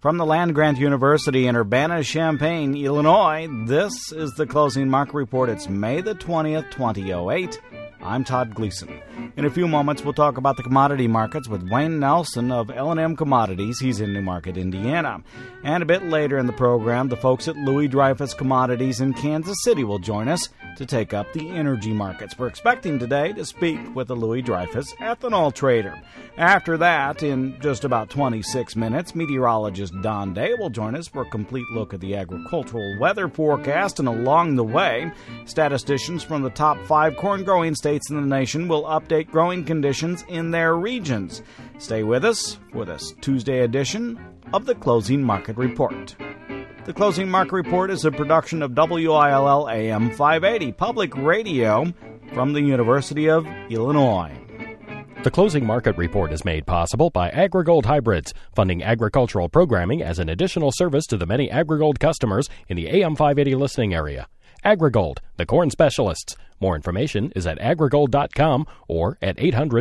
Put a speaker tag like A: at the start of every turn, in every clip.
A: From the land-grant University in Urbana-Champaign, Illinois, this is the Closing Market Report. It's May the 20th, 2008. I'm Todd Gleason. In a few moments, we'll talk about the commodity markets with Wayne Nelson of L&M Commodities. He's in Newmarket, Indiana. And a bit later in the program, the folks at Louis Dreyfus Commodities in Kansas City will join us to take up the energy markets. We're expecting today to speak with a Louis Dreyfus ethanol trader. After that, in just about 26 minutes, meteorologist Don Day will join us for a complete look at the agricultural weather forecast. And along the way, statisticians from the top 5 corn-growing states in the nation will update growing conditions in their regions. Stay with us for this Tuesday edition of the Closing Market Report. The Closing Market Report is a production of WILL AM 580 Public Radio from the University of Illinois.
B: The Closing Market Report is made possible by AgriGold Hybrids, funding agricultural programming as an additional service to the many AgriGold customers in the AM 580 listening area. AgriGold, the corn specialists. More information is at agrigold.com or at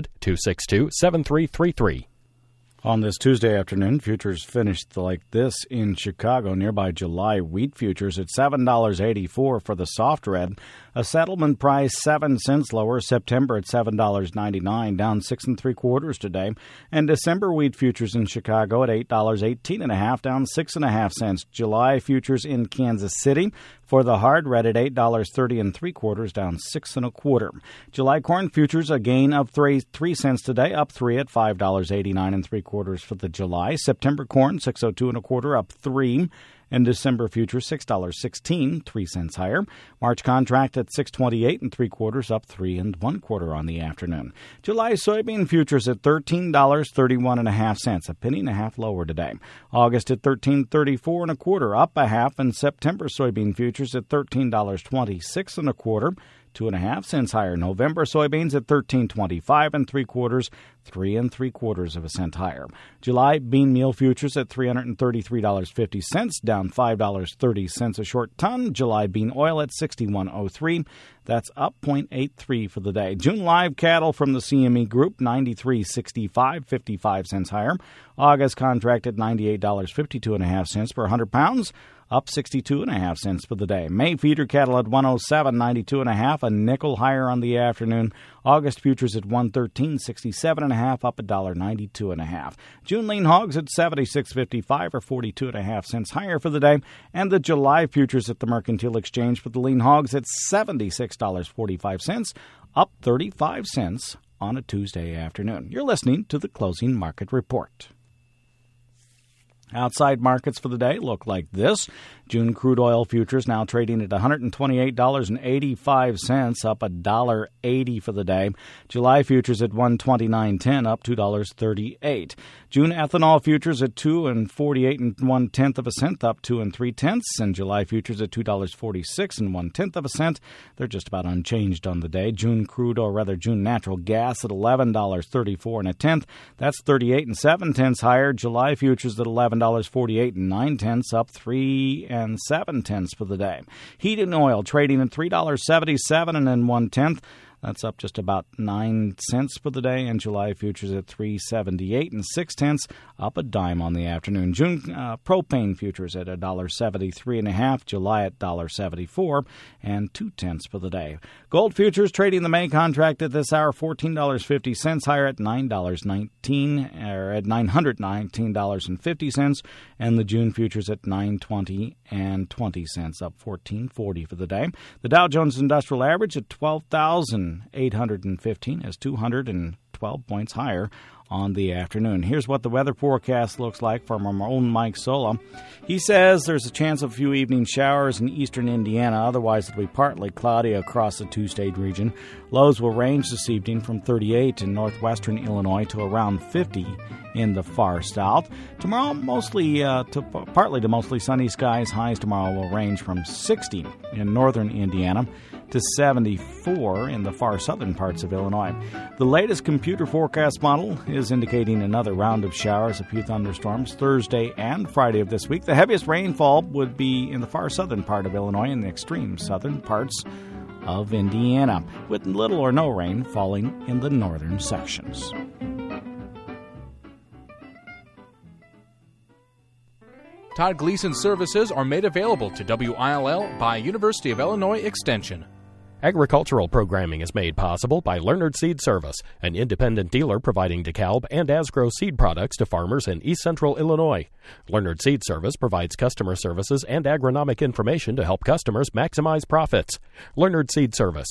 B: 800-262-7333.
A: On this Tuesday afternoon, futures finished like this in Chicago. Nearby July wheat futures at $7.84 for the soft red. A settlement price 7 cents lower. September at $7.99, down 6 3/4 today. And December wheat futures in Chicago at $8.18.5, down 6 1/2 cents. July futures in Kansas City for the hard red at $8.30 3/4, down 6 1/4. July corn futures a gain of 3 cents today, up 3 at $5.89 3/4 for the July. September corn 6.02 1/4, up 3. And December futures $6.16, 3 cents higher. March contract at $6.28 3/4, up 3 1/4 on the afternoon. July soybean futures at $13.31 1/2, a penny and a half lower today. August at $13.34 1/4, up a half. And September soybean futures at $13.26 1/4, 2 1/2 cents higher. November soybeans at $13.25 3/4, 3 3/4 cents higher. July bean meal futures at $333.50, down $5.30 a short ton. July bean oil at $61.03. That's up 0.83 for the day. June live cattle from the CME Group, $93.65, 55 cents higher. August contract at $98.52 1/2 per 100 pounds, up 62 1/2 cents for the day. May feeder cattle at $107.92 1/2, a nickel higher on the afternoon. August futures at $113.67 1/2, up $1.92 1/2. June lean hogs at $76.55 or 42 1/2 cents higher for the day. And the July futures at the Mercantile Exchange for the lean hogs at $76.45, up 35 cents on a Tuesday afternoon. You're listening to the Closing Market Report. Outside markets for the day look like this. June crude oil futures now trading at $128.85, up $1.80 for the day. July futures at $129.10, up $2.38. June ethanol futures at $2.48 1/10 cents, up 2 3/10. And July futures at $2.46 1/10 cents. They're just about unchanged on the day. June June natural gas at $11.34 1/10. That's 38 7/10 higher. July futures at $11.48 9/10, up 3 7/10 for the day. Heating oil trading at $3.77 1/10. That's up just about 9 cents for the day, and July futures at $3.78 6/10, up a dime on the afternoon. June propane futures at $1.73 1/2, July at $1.74 2/10 for the day. Gold futures trading the May contract at this hour $14.50 higher at $919.50, and the June futures at $920.20, up $14.40 for the day. The Dow Jones Industrial Average at 12,815 is 212 points higher on the afternoon. Here's what the weather forecast looks like from our own Mike Sola. He says there's a chance of a few evening showers in eastern Indiana. Otherwise, it'll be partly cloudy across the two-state region. Lows will range this evening from 38 in northwestern Illinois to around 50 in the far south. Tomorrow, partly to mostly sunny skies. Highs tomorrow will range from 60 in northern Indiana to 74 in the far southern parts of Illinois. The latest computer forecast model is indicating another round of showers, a few thunderstorms Thursday and Friday of this week. The heaviest rainfall would be in the far southern part of Illinois and the extreme southern parts of Indiana, with little or no rain falling in the northern sections.
C: Todd Gleason services are made available to WILL by University of Illinois Extension.
B: Agricultural programming is made possible by Leonard Seed Service, an independent dealer providing DeKalb and Asgrow seed products to farmers in East Central Illinois. Leonard Seed Service provides customer services and agronomic information to help customers maximize profits. Leonard Seed Service,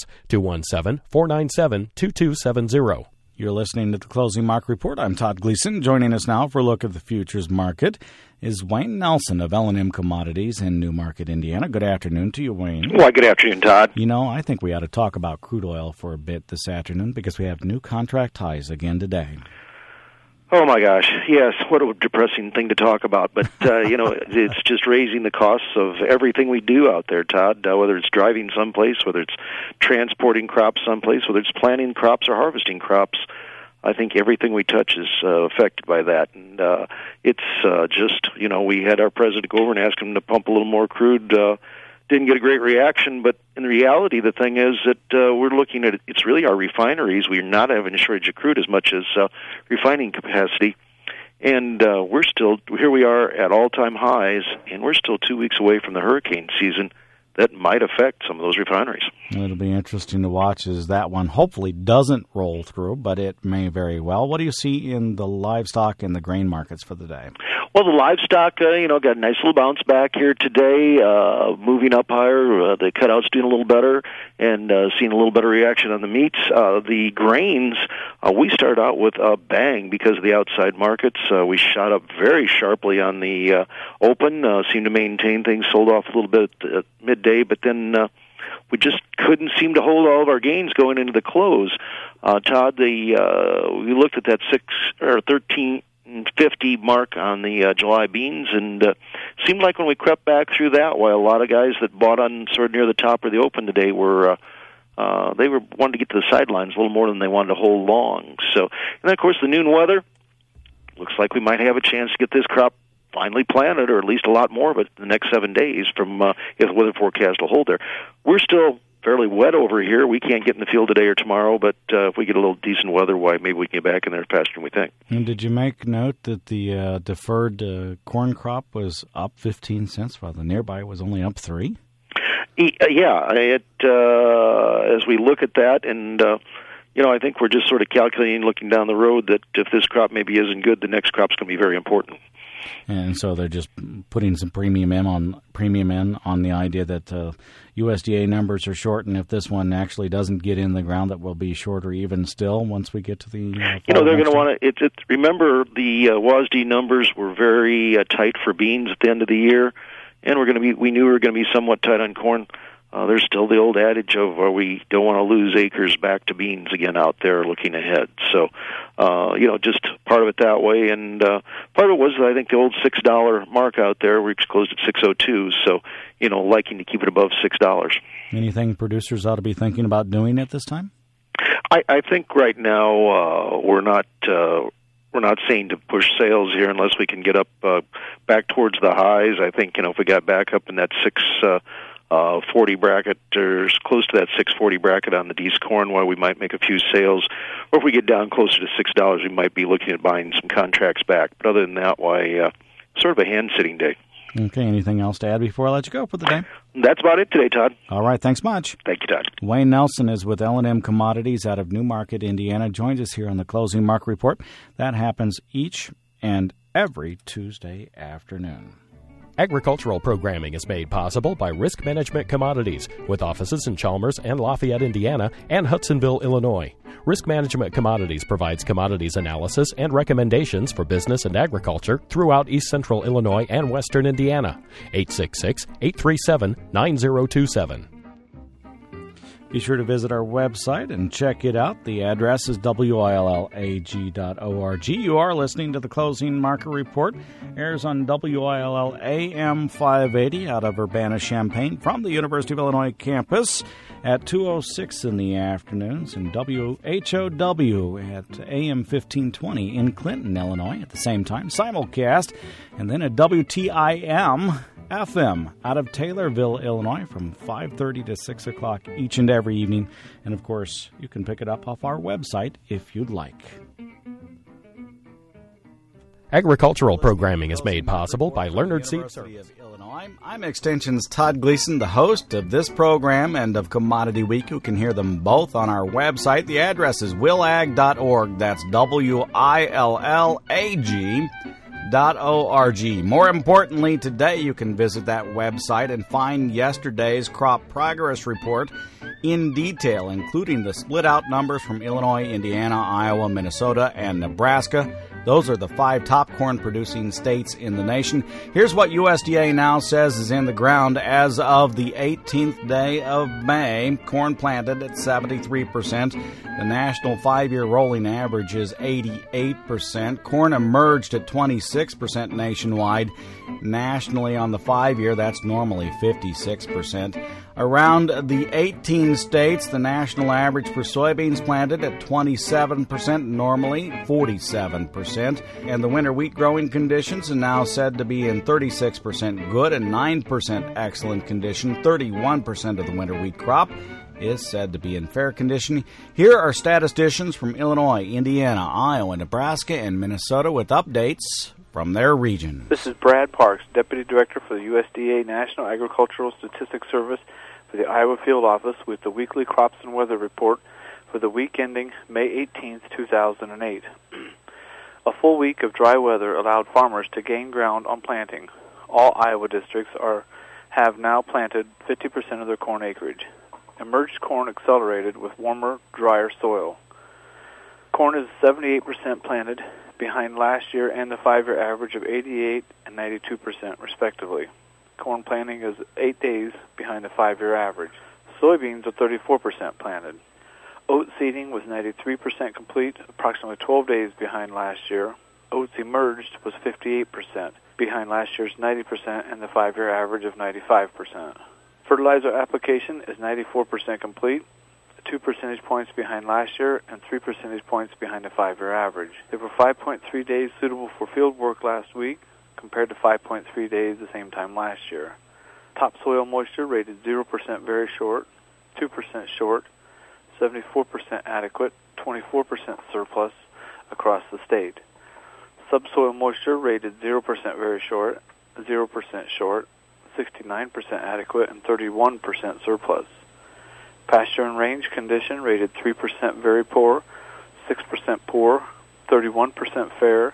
B: 217-497-2270.
A: You're listening to the Closing Market Report. I'm Todd Gleason. Joining us now for a look at the futures market is Wayne Nelson of L&M Commodities in Newmarket, Indiana. Good afternoon to you, Wayne.
D: Well, good afternoon, Todd.
A: You know, I think we ought to talk about crude oil for a bit this afternoon because we have new contract highs again today.
D: Oh, my gosh. Yes, what a depressing thing to talk about. But, it's just raising the costs of everything we do out there, Todd, whether it's driving someplace, whether it's transporting crops someplace, whether it's planting crops or harvesting crops. I think everything we touch is affected by that. And it's just, we had our president go over and ask him to pump a little more crude. Didn't get a great reaction, but in reality, the thing is that we're looking at it's really our refineries. We're not having a shortage of crude as much as refining capacity. And here we are at all-time highs, and we're still 2 weeks away from the hurricane season. That might affect some of those refineries.
A: It'll be interesting to watch as that one hopefully doesn't roll through, but it may very well. What do you see in the livestock and the grain markets for the day?
D: Well, the livestock, got a nice little bounce back here today, moving up higher. The cutouts doing a little better and seeing a little better reaction on the meats. The grains, we started out with a bang because of the outside markets. We shot up very sharply on the open, seemed to maintain things, sold off a little bit at midday, but then we just couldn't seem to hold all of our gains going into the close. Todd, we looked at that 13.50 mark on the July beans, and seemed like when we crept back through that, while a lot of guys that bought on sort of near the top of the open today were wanted to get to the sidelines a little more than they wanted to hold long. So, and then of course the noon weather looks like we might have a chance to get this crop finally planted, or at least a lot more of it in the next 7 days from if the weather forecast will hold there. We're still fairly wet over here. We can't get in the field today or tomorrow, but if we get a little decent weather, maybe we can get back in there faster than we think.
A: And did you make note that the deferred corn crop was up 15 cents while the nearby was only up 3?
D: Yeah, as we look at that, and I think we're just sort of calculating, looking down the road, that if this crop maybe isn't good, the next crop's going to be very important.
A: And so they're just putting some premium in on the idea that USDA numbers are short, and if this one actually doesn't get in the ground, that will be shorter even still once we get to the.
D: They're going to want to. Remember, the WASD numbers were very tight for beans at the end of the year, and we knew we were going to be somewhat tight on corn. There's still the old adage of we don't want to lose acres back to beans again out there looking ahead. So, just part of it that way. And part of it was, I think, the old $6 mark out there. We closed at $6.02. So, liking to keep it above $6.
A: Anything producers ought to be thinking about doing at this time?
D: I think right now we're not saying to push sales here unless we can get up back towards the highs. I think, if we got back up in that 640 bracket, or close to that 640 bracket on the D's corn, why we might make a few sales. Or if we get down closer to $6, we might be looking at buying some contracts back. But other than that, sort of a hand-sitting day.
A: Okay, anything else to add before I let you go for the day?
D: That's about it today, Todd.
A: All right, thanks much.
D: Thank you, Todd.
A: Wayne Nelson is with L&M Commodities out of Newmarket, Indiana. Joins us here on the Closing Market Report. That happens each and every Tuesday afternoon.
B: Agricultural programming is made possible by Risk Management Commodities, with offices in Chalmers and Lafayette, Indiana, and Hudsonville, Illinois. Risk Management Commodities provides commodities analysis and recommendations for business and agriculture throughout East Central Illinois and Western Indiana. 866-837-9027.
A: Be sure to visit our website and check it out. The address is willag.org. You are listening to the Closing Market Report. Airs on WILL AM 580 out of Urbana-Champaign from the University of Illinois campus at 2:06 in the afternoons, and WHOW at AM 1520 in Clinton, Illinois at the same time. Simulcast, and then at WTIM FM out of Taylorville, Illinois from 5:30 to 6 o'clock each and every evening. And, of course, you can pick it up off our website if you'd like.
B: Agricultural programming is made possible by Leonard Seed
A: University
B: Service.
A: of Illinois. I'm Extension's Todd Gleason, the host of this program and of Commodity Week. You can hear them both on our website. The address is willag.org. That's WILLAG.org. More importantly, today you can visit that website and find yesterday's crop progress report in detail, including the split-out numbers from Illinois, Indiana, Iowa, Minnesota, and Nebraska. Those are the 5 top corn-producing states in the nation. Here's what USDA now says is in the ground as of the 18th day of May. Corn planted at 73%. The national 5-year rolling average is 88%. Corn emerged at 26% nationwide. Nationally on the 5-year, that's normally 56%. Around the 18 states, the national average for soybeans planted at 27%, normally 47%. And the winter wheat growing conditions are now said to be in 36% good and 9% excellent condition. 31% of the winter wheat crop is said to be in fair condition. Here are statisticians from Illinois, Indiana, Iowa, Nebraska, and Minnesota with updates from their region.
E: This is Brad Parks, Deputy Director for the USDA National Agricultural Statistics Service for the Iowa Field Office with the weekly crops and weather report for the week ending May 18th, 2008. A full week of dry weather allowed farmers to gain ground on planting. All Iowa districts have now planted 50% of their corn acreage. Emerged corn accelerated with warmer, drier soil. Corn is 78% planted, behind last year and the 5-year average of 88% and 92%, respectively. Corn planting is 8 days behind the 5-year average. Soybeans are 34% planted. Oat seeding was 93% complete, approximately 12 days behind last year. Oats emerged was 58%, behind last year's 90% and the 5-year average of 95%. Fertilizer application is 94% complete, 2 percentage points behind last year and 3 percentage points behind the 5-year average. There were 5.3 days suitable for field work last week, compared to 5.3 days the same time last year. Topsoil moisture rated 0% very short, 2% short, 74% adequate, 24% surplus across the state. Subsoil moisture rated 0% very short, 0% short, 69% adequate, and 31% surplus. Pasture and range condition rated 3% very poor, 6% poor, 31% fair,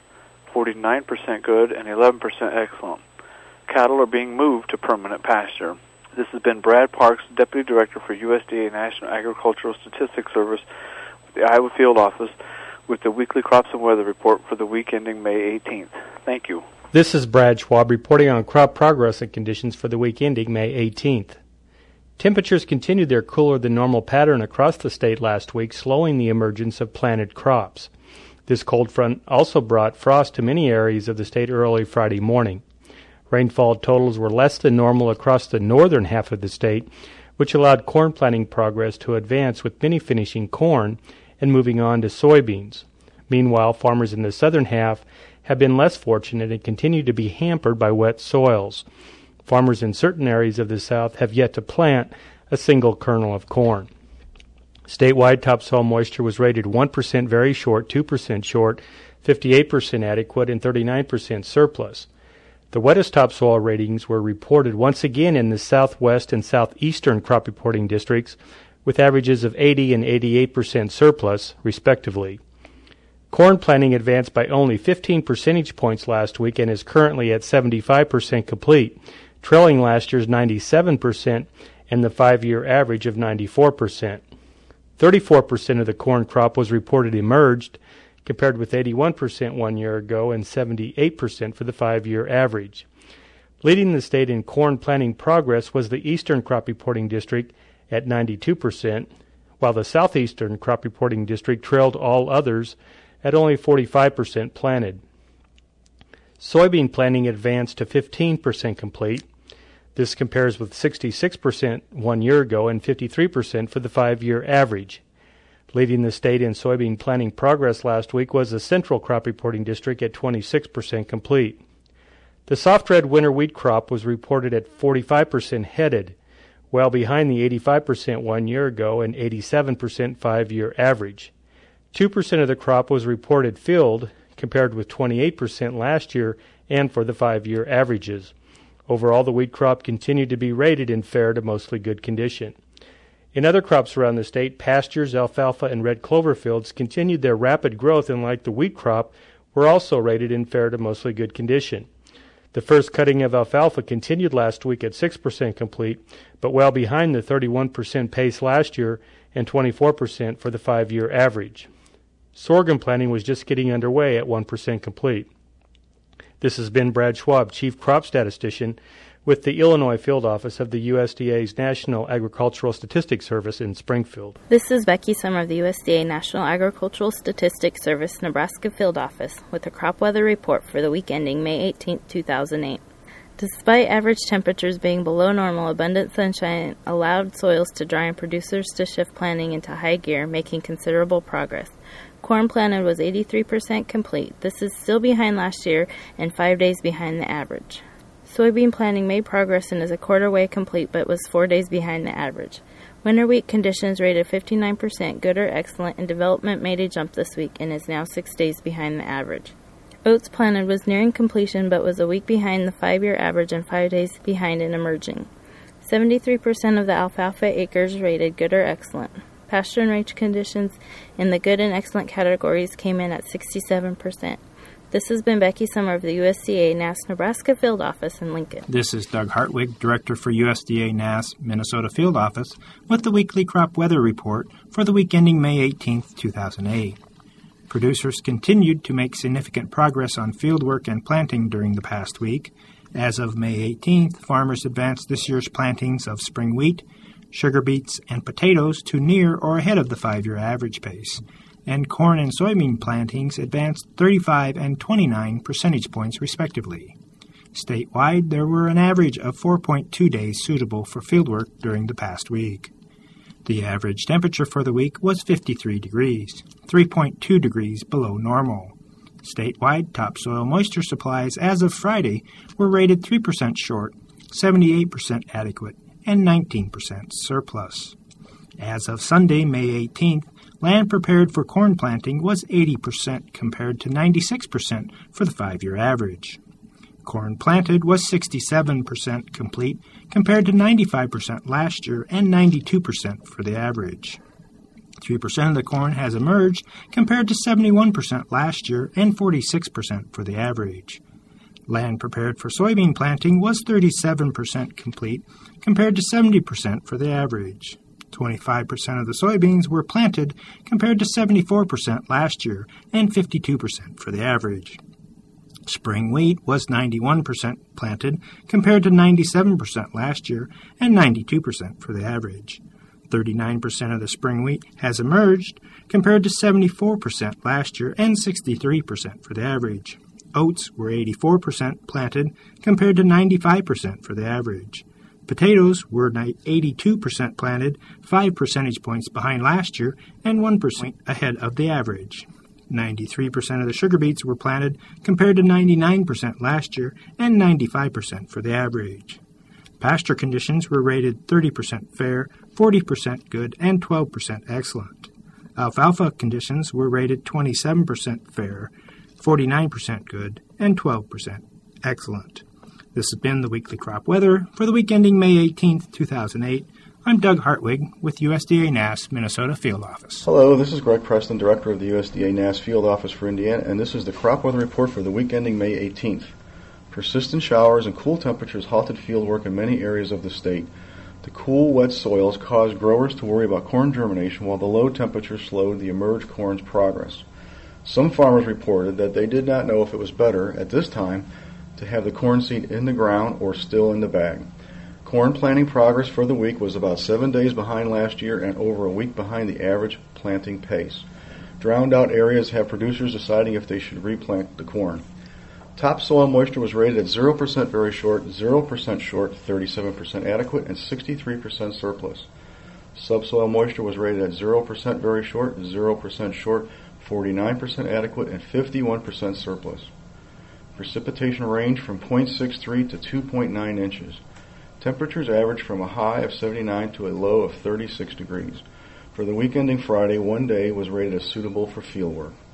E: 49% good, and 11% excellent. Cattle are being moved to permanent pasture. This has been Brad Parks, Deputy Director for USDA National Agricultural Statistics Service with the Iowa Field Office with the weekly crops and weather report for the week ending May 18th. Thank you.
F: This is Brad Schwab reporting on crop progress and conditions for the week ending May 18th. Temperatures continued their cooler than normal pattern across the state last week, slowing the emergence of planted crops. This cold front also brought frost to many areas of the state early Friday morning. Rainfall totals were less than normal across the northern half of the state, which allowed corn planting progress to advance with many finishing corn and moving on to soybeans. Meanwhile, farmers in the southern half have been less fortunate and continue to be hampered by wet soils. Farmers in certain areas of the south have yet to plant a single kernel of corn. Statewide topsoil moisture was rated 1% very short, 2% short, 58% adequate, and 39% surplus. The wettest topsoil ratings were reported once again in the southwest and southeastern crop reporting districts, with averages of 80 and 88% surplus, respectively. Corn planting advanced by only 15 percentage points last week and is currently at 75% complete, trailing last year's 97% and the 5-year average of 94%. 34% of the corn crop was reported emerged, compared with 81% 1 year ago and 78% for the 5-year average. Leading the state in corn planting progress was the Eastern Crop Reporting District at 92%, while the Southeastern Crop Reporting District trailed all others at only 45% planted. Soybean planting advanced to 15% complete. This compares with 66% 1 year ago and 53% for the 5-year average. Leading the state in soybean planting progress last week was the Central Crop Reporting District at 26% complete. The soft red winter wheat crop was reported at 45% headed, well behind the 85% 1 year ago and 87% 5-year average. 2% of the crop was reported filled, compared with 28% last year and for the 5-year averages. Overall, the wheat crop continued to be rated in fair to mostly good condition. In other crops around the state, pastures, alfalfa, and red clover fields continued their rapid growth and, like the wheat crop, were also rated in fair to mostly good condition. The first cutting of alfalfa continued last week at 6% complete, but well behind the 31% pace last year and 24% for the 5-year average. Sorghum planting was just getting underway at 1% complete. This has been Brad Schwab, Chief Crop Statistician with the Illinois Field Office of the USDA's National Agricultural Statistics Service in Springfield.
G: This is Becky Summer of the USDA National Agricultural Statistics Service Nebraska Field Office with a crop weather report for the week ending May 18, 2008. Despite average temperatures being below normal, abundant sunshine allowed soils to dry and producers to shift planting into high gear, making considerable progress. Corn planted was 83% complete. This is still behind last year and 5 days behind the average. Soybean planting made progress and is a quarter way complete, but was 4 days behind the average. Winter wheat conditions rated 59% good or excellent, and development made a jump this week and is now 6 days behind the average. Oats planted was nearing completion, but was a week behind the 5-year average and 5 days behind in emerging. 73% of the alfalfa acres rated good or excellent. Pasture and range conditions in the good and excellent categories came in at 67%. This has been Becky Summer of the USDA NASS Nebraska Field Office in Lincoln.
H: This is Doug Hartwig, Director for USDA NASS Minnesota Field Office, with the weekly crop weather report for the week ending May 18, 2008. Producers continued to make significant progress on fieldwork and planting during the past week. As of May 18th, farmers advanced this year's plantings of spring wheat, sugar beets, and potatoes to near or ahead of the 5-year average pace, and corn and soybean plantings advanced 35 and 29 percentage points respectively. Statewide, there were an average of 4.2 days suitable for fieldwork during the past week. The average temperature for the week was 53 degrees, 3.2 degrees below normal. Statewide, topsoil moisture supplies as of Friday were rated 3% short, 78% adequate, and 19% surplus. As of Sunday, May 18th, land prepared for corn planting was 80% compared to 96% for the 5-year average. Corn planted was 67% complete compared to 95% last year and 92% for the average. 3% of the corn has emerged compared to 71% last year and 46% for the average. Land prepared for soybean planting was 37% complete compared to 70% for the average. 25% of the soybeans were planted compared to 74% last year and 52% for the average. Spring wheat was 91% planted compared to 97% last year and 92% for the average. 39% of the spring wheat has emerged compared to 74% last year and 63% for the average. Oats were 84% planted compared to 95% for the average. Potatoes were 82% planted, 5 percentage points behind last year, and 1% ahead of the average. 93% of the sugar beets were planted compared to 99% last year and 95% for the average. Pasture conditions were rated 30% fair, 40% good, and 12% excellent. Alfalfa conditions were rated 27% fair, 49% good, and 12% excellent. This has been the weekly crop weather for the week ending May 18, 2008. I'm Doug Hartwig with USDA NASS Minnesota Field Office.
I: Hello, this is Greg Preston, Director of the USDA NASS Field Office for Indiana, and this is the crop weather report for the week ending May 18th. Persistent showers and cool temperatures halted fieldwork in many areas of the state. The cool, wet soils caused growers to worry about corn germination, while the low temperatures slowed the emerged corn's progress. Some farmers reported that they did not know if it was better at this time to have the corn seed in the ground or still in the bag. Corn planting progress for the week was about 7 days behind last year and over a week behind the average planting pace. Drowned out areas have producers deciding if they should replant the corn. Topsoil moisture was rated at 0% very short, 0% short, 37% adequate, and 63% surplus. Subsoil moisture was rated at 0% very short, 0% short, 49% adequate, and 51% surplus. Precipitation ranged from 0.63 to 2.9 inches. Temperatures averaged from a high of 79 to a low of 36 degrees. For the week ending Friday, 1 day was rated as suitable for fieldwork.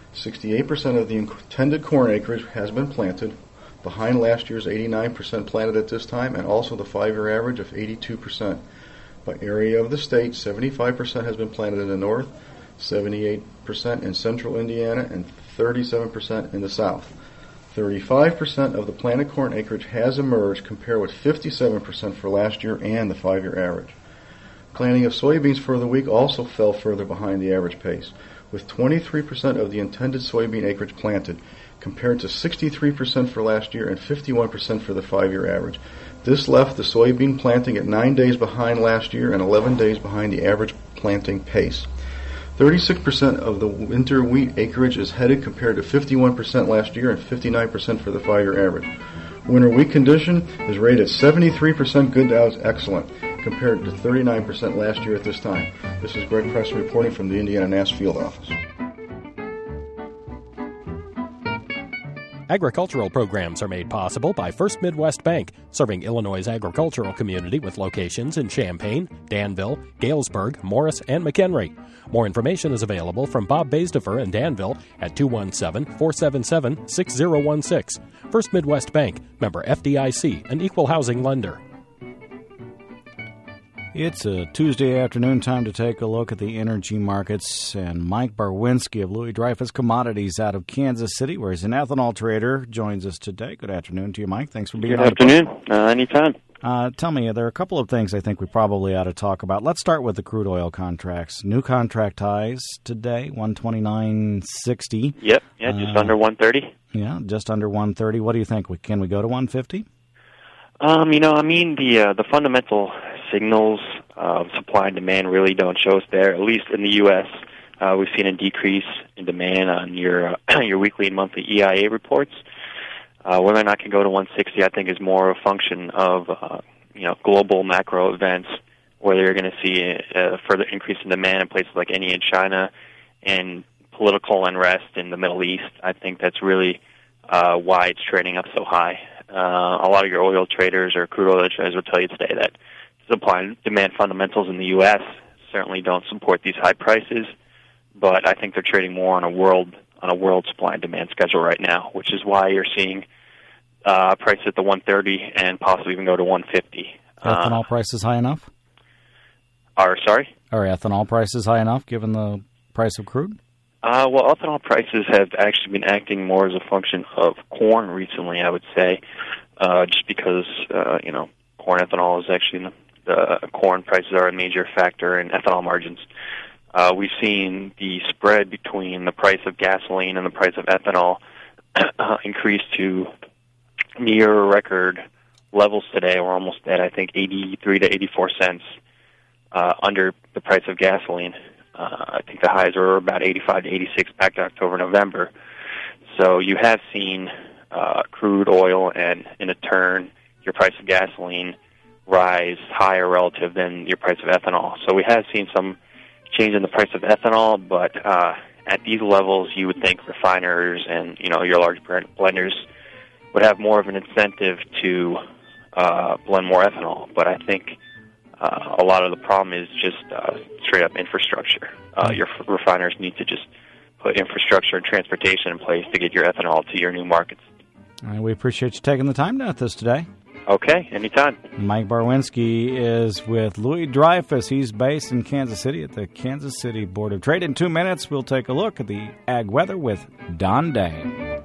I: 68% of the intended corn acreage has been planted, behind last year's 89% planted at this time, and also the 5-year average of 82%. By area of the state, 75% has been planted in the north, 78% in central Indiana, and 37% in the south. 35% of the planted corn acreage has emerged, compared with 57% for last year and the 5-year average. Planting of soybeans for the week also fell further behind the average pace, with 23% of the intended soybean acreage planted, compared to 63% for last year and 51% for the 5-year average. This left the soybean planting at 9 days behind last year and 11 days behind the average planting pace. 36% of the winter wheat acreage is headed, compared to 51% last year and 59% for the 5-year average. Winter wheat condition is rated 73% good to excellent, compared to 39% last year at this time. This is Greg Preston reporting from the Indiana NASS Field Office.
B: Agricultural programs are made possible by First Midwest Bank, serving Illinois' agricultural community with locations in Champaign, Danville, Galesburg, Morris, and McHenry. More information is available from Bob Baisdefer in Danville at 217-477-6016. First Midwest Bank, member FDIC, an equal housing lender.
A: It's a Tuesday afternoon, time to take a look at the energy markets. And Mike Barwinski of Louis Dreyfus Commodities out of Kansas City, where he's an ethanol trader, joins us today. Good afternoon to you, Mike. Thanks for being on.
J: Good afternoon. Anytime.
A: Tell me, there are a couple of things I think we probably ought to talk about. Let's start with the crude oil contracts. New contract highs today, 129.60.
J: Yep, just under 130.
A: Yeah, just under 130. What do you think? Can we go to 150?
J: The fundamental signals of supply and demand really don't show us there, at least in the U.S. We've seen a decrease in demand on your weekly and monthly EIA reports. Whether or not it can go to 160, I think, is more a function of global macro events, where you're going to see a further increase in demand in places like India and China, and political unrest in the Middle East. I think that's really why it's trading up so high. A lot of your oil traders or crude oil traders will tell you today that supply and demand fundamentals in the U.S. certainly don't support these high prices, but I think they're trading more on a world supply and demand schedule right now, which is why you're seeing prices at the 130 and possibly even go to 150.
A: Ethanol prices high enough?
J: Are
A: ethanol prices high enough given the price of crude?
J: Ethanol prices have actually been acting more as a function of corn recently, I would say, just because corn ethanol is actually the corn prices are a major factor in ethanol margins. We've seen the spread between the price of gasoline and the price of ethanol increase to near record levels today. We're almost at, I think, 83 to 84 cents under the price of gasoline. I think the highs were about 85 to 86 back to October, November. So you have seen crude oil and, in a turn, your price of gasoline rise higher relative than your price of ethanol. So we have seen some change in the price of ethanol, but at these levels, you would think refiners and your large blenders would have more of an incentive to blend more ethanol. But I think a lot of the problem is just straight up infrastructure. Your refiners need to just put infrastructure and transportation in place to get your ethanol to your new markets.
A: All right, we appreciate you taking the time with us today.
J: Okay, anytime.
A: Mike Barwinski is with Louis Dreyfus. He's based in Kansas City at the Kansas City Board of Trade. In 2 minutes, we'll take a look at the ag weather with Don Day.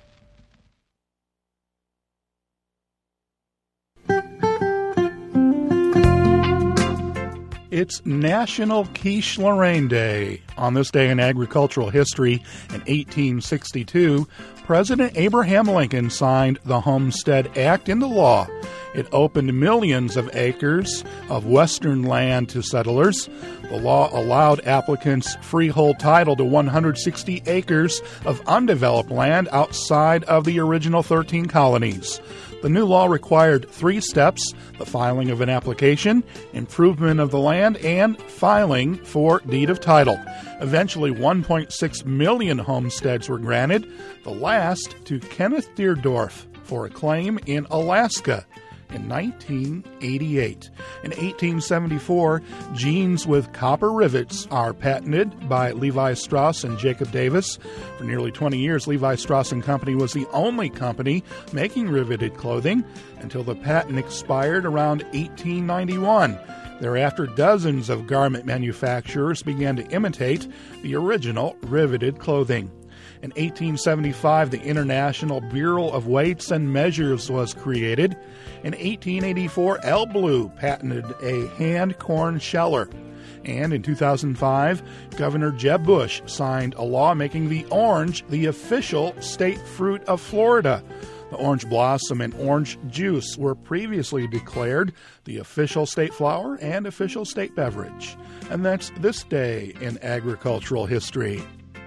K: It's National Quiche Lorraine Day. On this day in agricultural history, in 1862, President Abraham Lincoln signed the Homestead Act into law. It opened millions of acres of western land to settlers. The law allowed applicants freehold title to 160 acres of undeveloped land outside of the original 13 colonies. The new law required 3 steps: the filing of an application, improvement of the land, and filing for deed of title. Eventually, 1.6 million homesteads were granted, the last to Kenneth Deerdorf for a claim in Alaska. in 1988. In 1874, jeans with copper rivets are patented by Levi Strauss and Jacob Davis. For nearly 20 years, Levi Strauss & Company was the only company making riveted clothing until the patent expired around 1891. Thereafter, dozens of garment manufacturers began to imitate the original riveted clothing. In 1875, the International Bureau of Weights and Measures was created. In 1884, L. Blue patented a hand corn sheller. And in 2005, Governor Jeb Bush signed a law making the orange the official state fruit of Florida. The orange blossom and orange juice were previously declared the official state flower and official state beverage. And that's this day in agricultural history.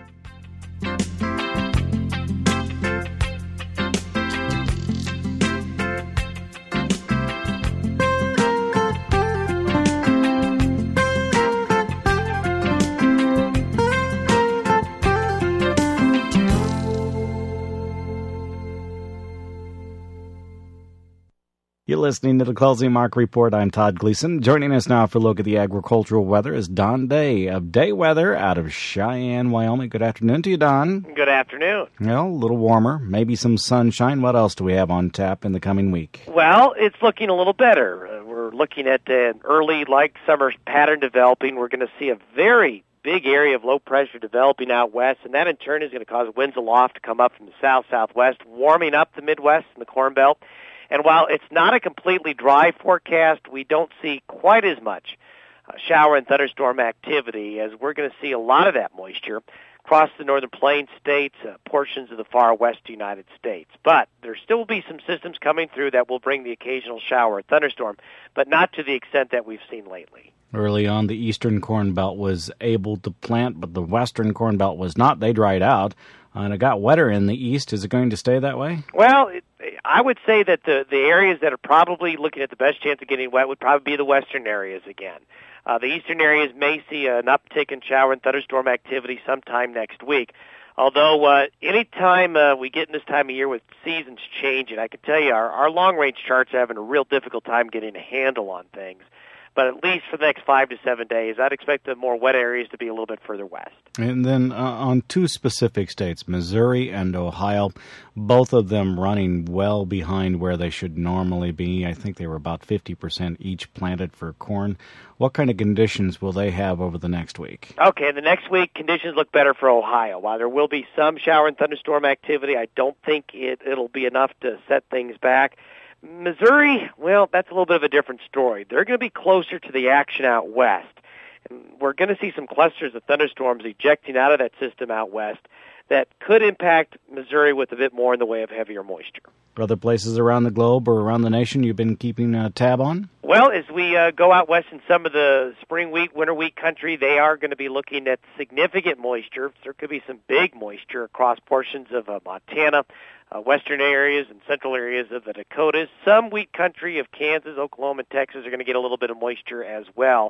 A: You're listening to the Closing Market Report. I'm Todd Gleason. Joining us now for a look at the agricultural weather is Don Day of Day Weather out of Cheyenne, Wyoming. Good afternoon to you, Don.
L: Good afternoon.
A: Well, a little warmer, maybe some sunshine. What else do we have on tap in the coming week?
L: Well, it's looking a little better. We're looking at an early, summer pattern developing. We're going to see a very big area of low pressure developing out west, and that in turn is going to cause winds aloft to come up from the south-southwest, warming up the Midwest and the Corn Belt. And while it's not a completely dry forecast, we don't see quite as much shower and thunderstorm activity, as we're going to see a lot of that moisture across the northern plains states, portions of the far west United States. But there still will be some systems coming through that will bring the occasional shower or thunderstorm, but not to the extent that we've seen lately.
A: Early on, the eastern Corn Belt was able to plant, but the western Corn Belt was not. They dried out, and it got wetter in the east. Is it going to stay that way?
L: Well, I would say that the areas that are probably looking at the best chance of getting wet would probably be the western areas again. The eastern areas may see an uptick in shower and thunderstorm activity sometime next week. Although any time we get in this time of year with seasons changing, I can tell you our long-range charts are having a real difficult time getting a handle on things. But at least for the next 5 to 7 days, I'd expect the more wet areas to be a little bit further west.
A: And then on two specific states, Missouri and Ohio, both of them running well behind where they should normally be. I think they were about 50% each planted for corn. What kind of conditions will they have over the next week?
L: Okay, the next week, conditions look better for Ohio. While there will be some shower and thunderstorm activity, I don't think it'll be enough to set things back. Missouri, well, that's a little bit of a different story. They're going to be closer to the action out west. And we're going to see some clusters of thunderstorms ejecting out of that system out west that could impact Missouri with a bit more in the way of heavier moisture.
A: Other places around the globe or around the nation you've been keeping a tab on?
L: Well, as we go out west in some of the spring wheat, winter wheat country, they are going to be looking at significant moisture. There could be some big moisture across portions of Montana, western areas and central areas of the Dakotas. Some wheat country of Kansas, Oklahoma, and Texas are going to get a little bit of moisture as well.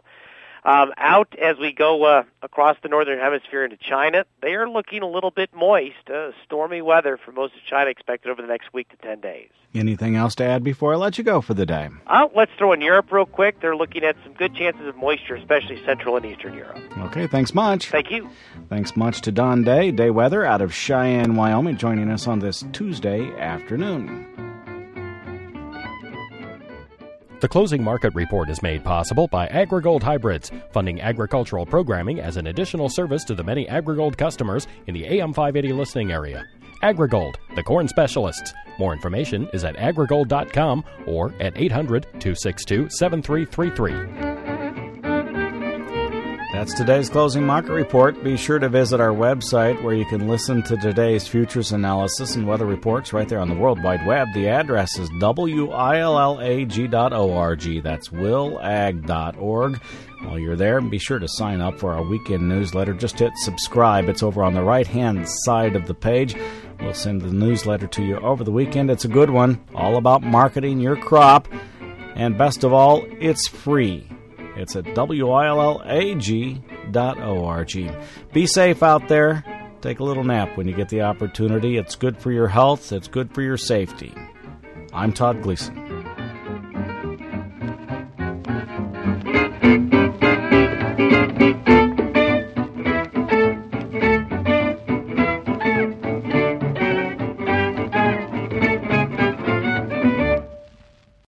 L: Out as we go across the northern hemisphere into China, they are looking a little bit moist. Stormy weather for most of China expected over the next week to 10 days.
A: Anything else to add before I let you go for the day?
L: Let's throw in Europe real quick. They're looking at some good chances of moisture, especially Central and Eastern Europe.
A: Okay, thanks much.
L: Thank you.
A: Thanks much to Don Day, Day Weather out of Cheyenne, Wyoming, joining us on this Tuesday afternoon.
B: The Closing Market Report is made possible by AgriGold Hybrids, funding agricultural programming as an additional service to the many AgriGold customers in the AM 580 listening area. AgriGold, the corn specialists. More information is at agrigold.com or at 800-262-7333.
A: That's today's Closing Market Report. Be sure to visit our website where you can listen to today's futures analysis and weather reports right there on the World Wide Web. The address is willag.org. That's willag.org. While you're there, be sure to sign up for our weekend newsletter. Just hit subscribe. It's over on the right-hand side of the page. We'll send the newsletter to you over the weekend. It's a good one, all about marketing your crop. And best of all, it's free. It's at willag.org. Be safe out there. Take a little nap when you get the opportunity. It's good for your health. It's good for your safety. I'm Todd Gleason.